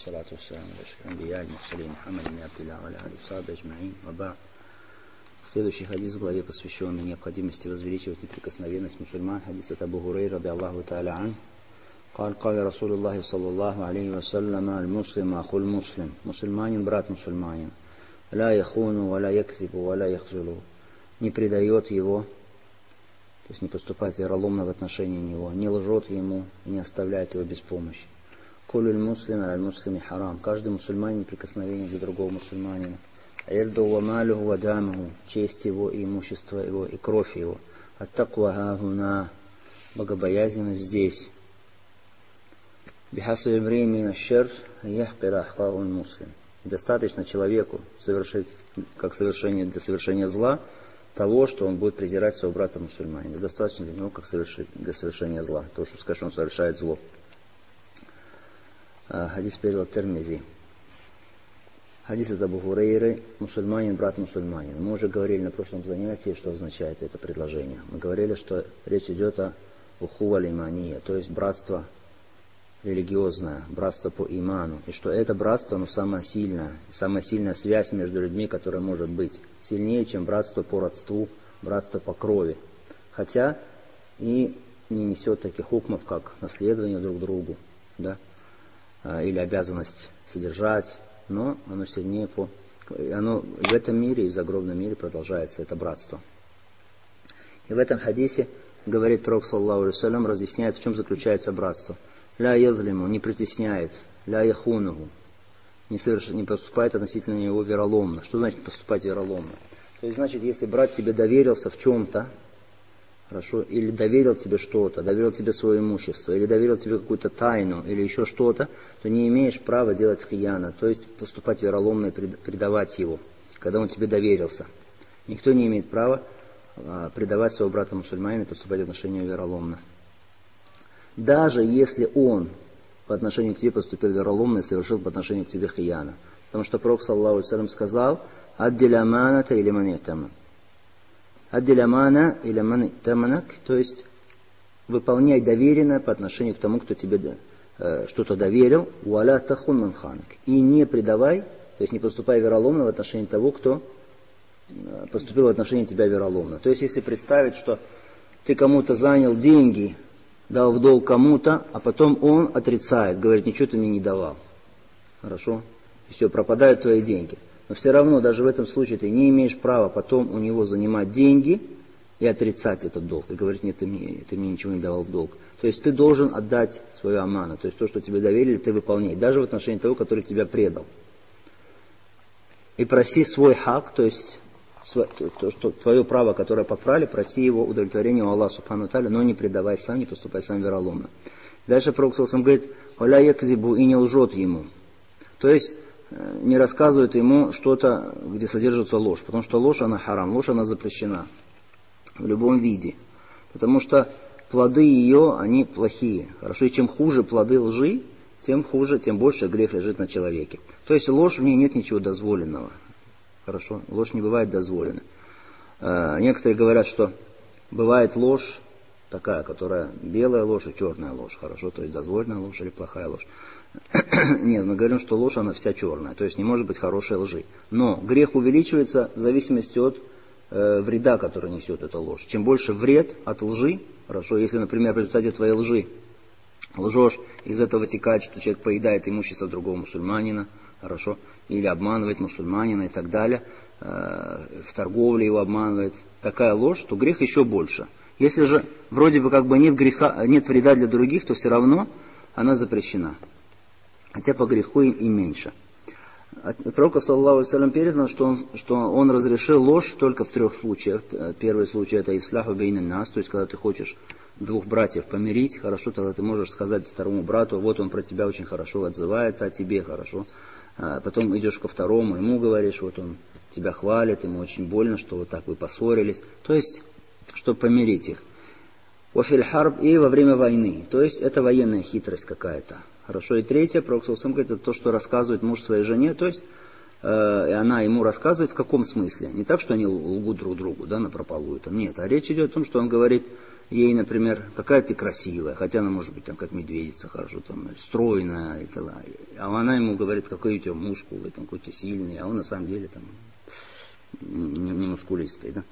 والصلاة والسلام على أشرف الأنبياء المرسلين محمد بن عبد الله وعلى آله وصحبه أجمعين. Следующий хадис в главе, посвященный необходимости возвеличивать неприкосновенность мусульман. Хадис от Абу Хурайры ради Аллаху та'аля ан. قال قال رسول الله صلى الله عليه وسلم المسلم أخو المسلم. Мусульманин брат мусульманин. لا يخون ولا يكذب ولا يخذل. Не предает его, то есть не поступает вероломно в отношении него, не лжет ему, не оставляет его без помощи. Кулюль муслим аль муслими харам. Каждый мусульманин прикосновение для другого мусульманина. Ирду ва малюху ва дамуху. Честь его и имущество его и кровь его. Ат-таква хагуна. Богобоязненность здесь. Бихасаби мримин аш-шар яхкира аххау муслим. Достаточно человеку совершить, как совершение для совершения зла, того, что он будет презирать своего брата мусульманина. Достаточно для него, как для совершения зла. То, что скажет, что он совершает зло. Хадис перевод Тирмизи. Хадис от Абу Хурайры. Мусульманин, брат мусульманин. Мы уже говорили на прошлом занятии, что означает это предложение. Мы говорили, что речь идет о ухува лимания, то есть братство религиозное, братство по иману. И что это братство, самая сильная связь между людьми, которая может быть сильнее, чем братство по родству, братство по крови. Хотя и не несет таких хукмов, как наследование друг другу, да? Или обязанность содержать, но оно сильнее оно в этом мире и в загробном мире продолжается, это братство. И в этом хадисе, говорит Пророк саллаллаху алейхи ва саллям, разъясняет, в чем заключается братство. Ля язлиму, не притесняет, ля яхунуху, не поступает относительно него вероломно. Что значит поступать вероломно? То есть, значит, если брат тебе доверился в чем-то, хорошо, или доверил тебе что-то, доверил тебе свое имущество, или доверил тебе какую-то тайну, или еще что-то, то не имеешь права делать хияна, то есть поступать вероломно и предавать его, когда он тебе доверился. Никто не имеет права предавать своего брата мусульманина и поступать в отношению вероломно. Даже если он по отношению к тебе поступил вероломно и совершил по отношению к тебе хияна. Потому что Пророк саллаллаху алейхи ва саллям сказал: «Аддиль аманата или ман и'таман». Аддиль амана или ман и'таманак, то есть выполняй доверенное по отношению к тому, кто тебе что-то доверил, «Уаля тахун ман ханак». И не предавай, то есть не поступай вероломно в отношении того, кто поступил в отношении тебя вероломно. То есть если представить, что ты кому-то занял деньги, дал в долг кому-то, а потом он отрицает, говорит: ничего ты мне не давал. Хорошо? И все, пропадают твои деньги. Но все равно, даже в этом случае, ты не имеешь права потом у него занимать деньги и отрицать этот долг. И говорить: нет, ты мне ничего не давал в долг. То есть ты должен отдать свою аману. То есть то, что тебе доверили, ты выполняй. Даже в отношении того, который тебя предал. И проси свой хак, то есть то, что твое право, которое попрали, проси его удовлетворения у Аллаха субхану та'аля, но не предавай сам, не поступай сам вероломно. Дальше Пророк саллаллаху алейхи ва саллям говорит: «Валя якзибу», и не лжет ему. То есть не рассказывает ему что-то, где содержится ложь. Потому что ложь, она харам, ложь, она запрещена в любом виде. Потому что плоды ее, они плохие. Хорошо, и чем хуже плоды лжи, тем больше грех лежит на человеке. То есть ложь, в ней нет ничего дозволенного. Хорошо, ложь не бывает дозволена. Некоторые говорят, что бывает ложь такая, которая белая ложь и черная ложь. Хорошо, то есть дозволенная ложь или плохая ложь. Нет, мы говорим, что ложь, она вся черная. То есть не может быть хорошей лжи. Но грех увеличивается в зависимости от вреда, который несет эта ложь. Чем больше вред от лжи, хорошо, если, например, в результате твоей лжи лжешь, из этого вытекает, что человек поедает имущество другого мусульманина, хорошо, или обманывает мусульманина и так далее, в торговле его обманывает, такая ложь, то грех еще больше. Если же вроде бы как бы нет вреда для других, то все равно она запрещена. Хотя по греху и меньше. От Пророка саллаллаху алейхи ва саллям передано, что он разрешил ложь только в 3 случаях. Первый случай — это исляху бейнан нас, то есть когда ты хочешь двух братьев помирить, хорошо, тогда ты можешь сказать второму брату: вот он про тебя очень хорошо отзывается, о тебе хорошо. Потом идешь ко второму, ему говоришь: вот он тебя хвалит, ему очень больно, что вот так вы поссорились. То есть, чтобы помирить их. Офиль харб, и во время войны. То есть это военная хитрость какая-то. Хорошо. И третье, Пророк саллаллаху алейхи ва саллям говорит, это то, что рассказывает муж своей жене. То есть и она ему рассказывает, в каком смысле. Не так, что они лгут друг другу, да, напропалую. Там, нет, а речь идет о том, что он говорит ей, например, какая ты красивая, хотя она может быть там как медведица, хорошо, там, стройная, и так, а она ему говорит, какой у тебя мускулы, там, какой ты сильный, а он на самом деле там не мускулистый, да.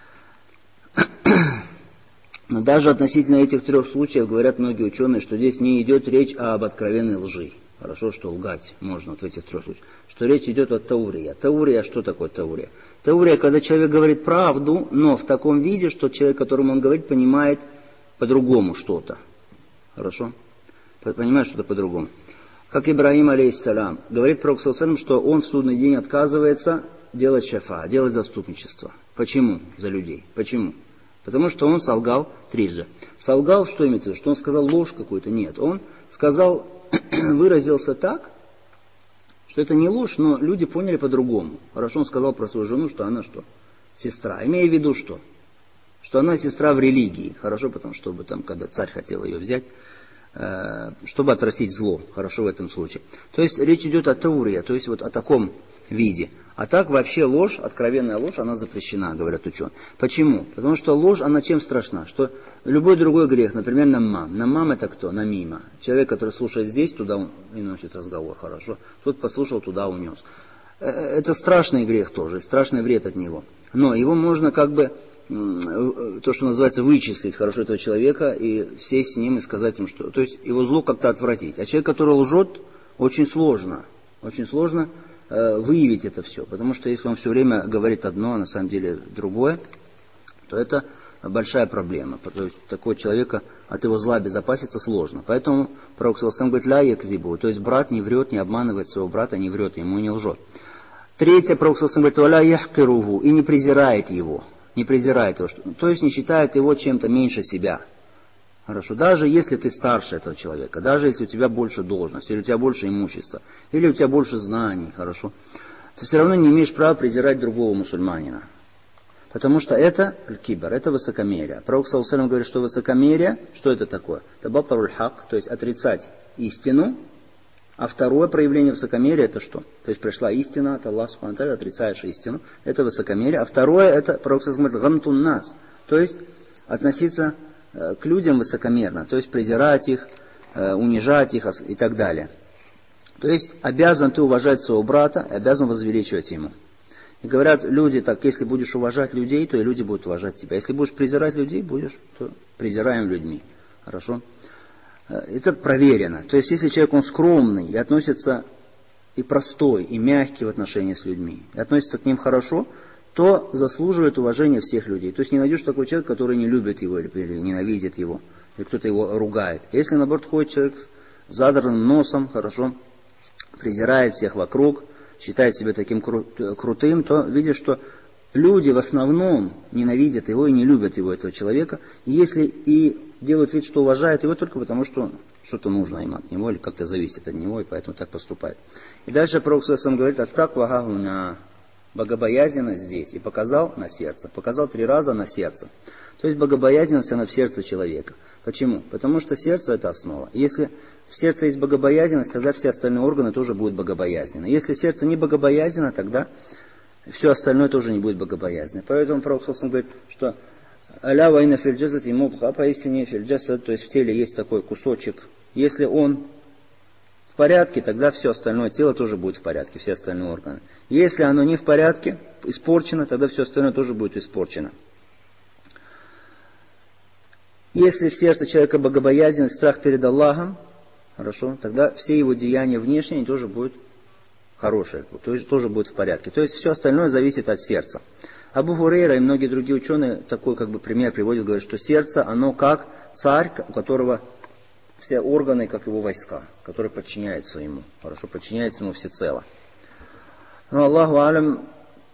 Но даже относительно этих трех случаев говорят многие ученые, что здесь не идет речь об откровенной лжи. Хорошо, что лгать можно вот в этих трех случаях. Что речь идет о таурия. Таурия, что такое таурия? Таурия, когда человек говорит правду, но в таком виде, что человек, которому он говорит, понимает по-другому что-то. Хорошо? Понимает что-то по-другому. Как Ибрагим, алейхиссалям, говорит пророк саллаллаху алейхи ва саллям, что он в судный день отказывается делать шафа, делать заступничество. Почему? За людей. Почему? Потому что он солгал трижды. Солгал, что имеется в виду? Что он сказал ложь какую-то? Нет. Он сказал, выразился так, что это не ложь, но люди поняли по-другому. Хорошо, он сказал про свою жену, что она что? Сестра. Имея в виду что? Что она сестра в религии. Хорошо, потому что, чтобы там, когда царь хотел ее взять, чтобы отвратить зло. Хорошо в этом случае. То есть речь идет о таурия, то есть вот о таком виде. А так вообще ложь, откровенная ложь, она запрещена, говорят ученые. Почему? Потому что ложь, она чем страшна? Что любой другой грех, например, наммам. Наммам это кто? Намима. Человек, который слушает здесь, туда и носит разговор, хорошо. Тот послушал, туда унес. Это страшный грех тоже, страшный вред от него. Но его можно как бы, то, что называется, вычислить хорошо этого человека и сесть с ним и сказать им, что... То есть его зло как-то отвратить. А человек, который лжет, очень сложно выявить это все. Потому что если он все время говорит одно, а на самом деле другое, то это большая проблема. То есть такого человека от его зла обезопаситься сложно. Поэтому пророк саллаллаху алейхи ва саллям говорит, ля якзибу. То есть брат не врет, не обманывает своего брата, не врет ему, не лжет. Третье, пророк саллаллаху алейхи ва саллям говорит, ля яхкиругу. И не презирает его. Не презирает его. То есть не считает его чем-то меньше себя. Хорошо, даже если ты старше этого человека, даже если у тебя больше должности, или у тебя больше имущества, или у тебя больше знаний, хорошо, ты все равно не имеешь права презирать другого мусульманина. Потому что это аль-кибр, это высокомерие. Пророк саллаллаху алейхи ва саллям говорит, что высокомерие, что это такое? Это батаруль хак, то есть отрицать истину, а второе проявление высокомерия это что? То есть пришла истина от Аллаха субхану ва тааля, отрицаешь истину, это высокомерие, а второе это, пророк саллаллаху алейхи ва саллям говорит, гамтун нас, то есть относиться к людям высокомерно, то есть презирать их, унижать их и так далее. То есть обязан ты уважать своего брата, обязан возвеличивать ему. И говорят люди так, если будешь уважать людей, то и люди будут уважать тебя. Если будешь презирать людей, то презираем людьми. Хорошо? Это проверено. То есть если человек он скромный и относится и простой, и мягкий в отношении с людьми, и относится к ним хорошо, то заслуживает уважения всех людей. То есть не найдешь такого человека, который не любит его или ненавидит его, или кто-то его ругает. Если, наоборот, ходит человек с задранным носом, хорошо, презирает всех вокруг, считает себя таким крутым, то видишь, что люди в основном ненавидят его и не любят его, этого человека. И если и делают вид, что уважают его только потому, что что-то нужно им от него, или как-то зависит от него, и поэтому так поступает. И дальше пророк саллаллаху алейхи ва саллям говорит, «Ат-таква хахуна». Богобоязненность здесь. И показал на сердце. Показал 3 раза на сердце. То есть богобоязненность, она в сердце человека. Почему? Потому что сердце это основа. Если в сердце есть богобоязненность, тогда все остальные органы тоже будут богобоязненны. Если сердце не богобоязненно, тогда все остальное тоже не будет богобоязненно. Поэтому пророк саллаллаху алейхи ва саллям говорит, что «Аля вайна фильджасад и мудха», поистине фильджасад, то есть в теле есть такой кусочек. Если он в порядке, тогда все остальное тело тоже будет в порядке, все остальные органы. Если оно не в порядке, испорчено, тогда все остальное тоже будет испорчено. Если в сердце человека богобоязненность, страх перед Аллахом, хорошо, тогда все его деяния внешние тоже будут хорошие, то есть тоже будут в порядке. То есть все остальное зависит от сердца. Абу Хурейра и многие другие ученые такой как бы пример приводят, говорят, что сердце, оно как царь, у которого все органы, как его войска, которые подчиняются ему, хорошо, подчиняются ему всецело. Но Аллаху алям,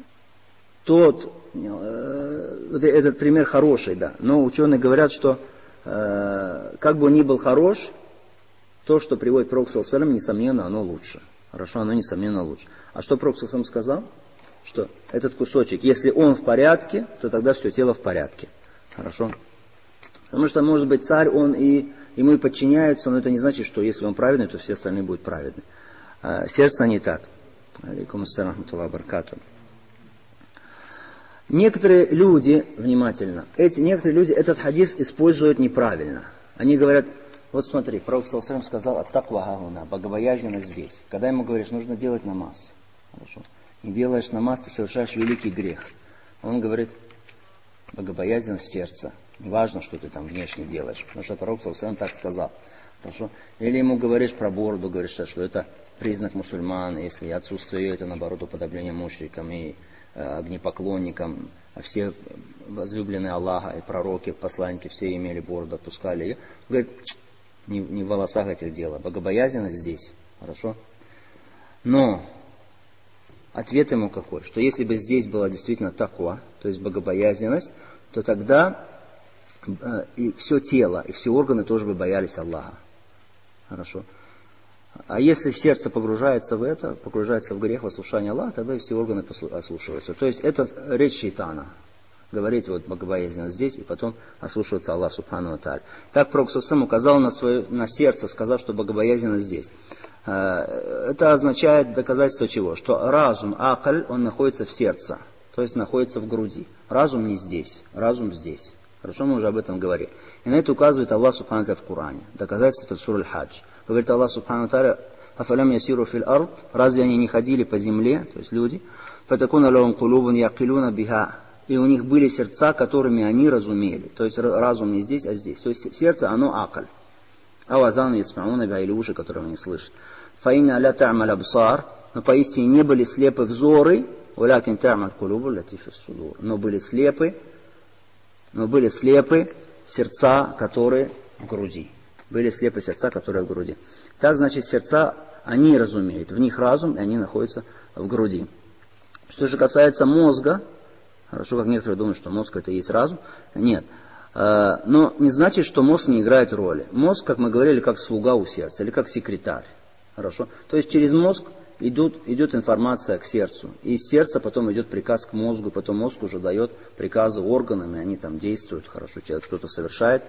этот пример хороший, да, но ученые говорят, что как бы он ни был хорош, то, что приводит пророк саллаллаху алейхи ва саллям, несомненно, оно лучше. Хорошо, оно несомненно лучше. А что пророк саллаллаху алейхи ва саллям сказал? Что этот кусочек, если он в порядке, то тогда все тело в порядке. Хорошо? Потому что, может быть, царь, он и ему и подчиняется, но это не значит, что если он праведный, то все остальные будут праведны. Сердце не так. Алейкум ассалям ва баракату. Некоторые люди, внимательно, некоторые люди этот хадис используют неправильно. Они говорят, вот смотри, пророк саллаллаху алейхи ва саллям сказал ат-таква гауна, богобоязненность здесь. Когда ему говоришь, нужно делать намаз. Хорошо. Не делаешь намаз, ты совершаешь великий грех. Он говорит, богобоязненность в сердце. Неважно, что ты там внешне делаешь, потому что пророк саллаллаху алейхи ва саллям так сказал. Хорошо. Или ему говоришь про бороду, говоришь, что это признак мусульман, если отсутствие ее, это наоборот уподобление мушрикам и огнепоклонникам, а все возлюбленные Аллаха и пророки, посланники, все имели бороду, отпускали ее. Говорит, не в волосах этих дело, богобоязненность здесь. Хорошо? Но ответ ему какой? Что если бы здесь была действительно таква, то есть богобоязненность, то тогда и все тело, и все органы тоже бы боялись Аллаха. Хорошо? А если сердце погружается в это, погружается в грех, в ослушание Аллаха, тогда и все органы ослушиваются. То есть это речь шейтана. Говорить вот богобоязненно здесь, и потом ослушиваться Аллаха субхану ва тааля. Так пророк саллаллаху указал на сердце, сказав, что богобоязненно здесь. Это означает доказательство чего? Что разум, акаль, он находится в сердце, то есть находится в груди. Разум не здесь, разум здесь. Хорошо, мы уже об этом говорили. И на это указывает Аллах субхану ва тааля в Коране. Доказательство это в суре Аль-Хадж. Говорит Аллах субхану ва тааля, афалям ясиру фил ард, разве они не ходили по земле, то есть люди, фатакуна лахум кулубун якилуна биха, и у них были сердца, которыми они разумели. То есть разум не здесь, а здесь. То есть сердце, оно акаль. Авазану ясмауна биха, или уши, которые они слышат. Фаина ля та'маль абсар, но поистине не были слепы взоры, улякин та'маль кулубу латифис судур, но были слепы сердца, которые в груди. Были слепы сердца, которые в груди. Так, значит, сердца, они разумеют. В них разум, и они находятся в груди. Что же касается мозга, хорошо, как некоторые думают, что мозг это и есть разум. Нет. Но не значит, что мозг не играет роли. Мозг, как мы говорили, как слуга у сердца, или как секретарь. Хорошо. То есть через мозг идет информация к сердцу. И из сердца потом идет приказ к мозгу, потом мозг уже дает приказы органам, и они там действуют. Хорошо, человек что-то совершает.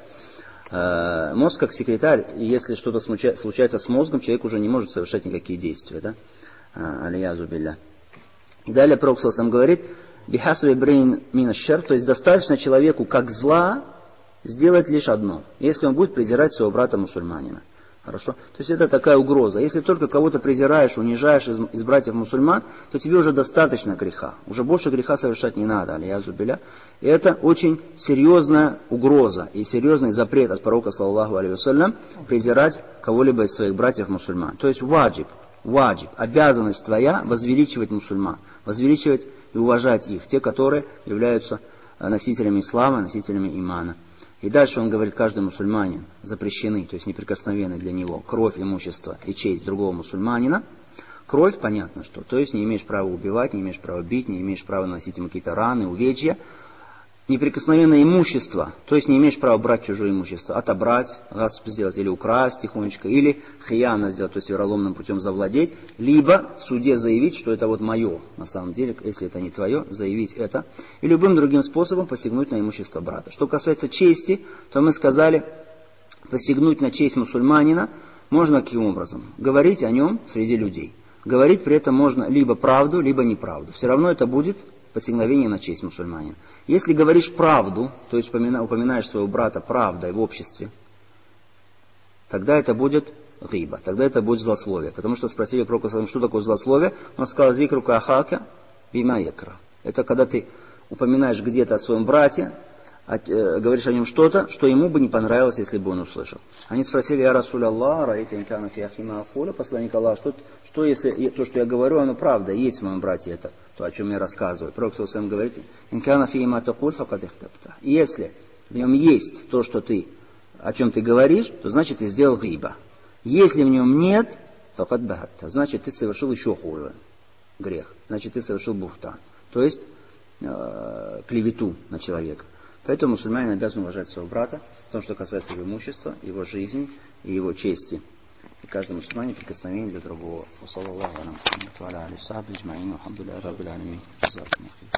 Мозг как секретарь, и если что-то случается с мозгом, человек уже не может совершать никакие действия. Да? Алиязу билля. И далее пророк саллаллаху говорит, бихасви брейн минашшар, то есть достаточно человеку как зла сделать лишь одно, если он будет презирать своего брата мусульманина. Хорошо? То есть это такая угроза. Если только кого-то презираешь, унижаешь из братьев мусульман, то тебе уже достаточно греха. Уже больше греха совершать не надо. Алиязу билля. И это очень серьезная угроза и серьезный запрет от пророка саллаллаху алейхи ва саллям презирать кого-либо из своих братьев мусульман. То есть ваджиб, обязанность твоя возвеличивать мусульман, возвеличивать и уважать их, те, которые являются носителями ислама, носителями имана. И дальше он говорит, каждый мусульманин запрещены, то есть неприкосновенны для него кровь, имущество и честь другого мусульманина. Кровь, понятно что, то есть не имеешь права убивать, не имеешь права бить, не имеешь права наносить ему какие-то раны, увечья. Неприкосновенное имущество, то есть не имеешь права брать чужое имущество, отобрать, гасп сделать, или украсть тихонечко, или хияна сделать, то есть вероломным путем завладеть, либо в суде заявить, что это вот мое, на самом деле, если это не твое, заявить это, и любым другим способом посягнуть на имущество брата. Что касается чести, то мы сказали, посягнуть на честь мусульманина можно каким образом? Говорить о нем среди людей. Говорить при этом можно либо правду, либо неправду. Все равно это будет посягновение на честь мусульманина. Если говоришь правду, то есть упоминаешь своего брата правдой в обществе, тогда это будет гиба, тогда это будет злословие. Потому что спросили пророка, что такое злословие, он сказал, зикрука ахака бима якра. Это когда ты упоминаешь где-то о своем брате, говоришь о нем что-то, что ему бы не понравилось, если бы он услышал. Они спросили, я Расуль Аллах, раита инкана фи ахима акуля, посланник Аллаха, что если то, что я говорю, оно правда, есть в моем брате это, то, о чем я рассказываю. Пророк саллаллаху говорит, инкана фи има такуль факад ихтабта. Если в нем есть то, что ты, о чем ты говоришь, то значит ты сделал гиба. Если в нем нет, факад бахатта, значит ты совершил еще хуже грех, значит ты совершил бухтан, то есть клевету на человека. Поэтому мусульманин обязан уважать своего брата в том, что касается его имущества, его жизни и его чести. И каждый мусульманин прикосновение для другого.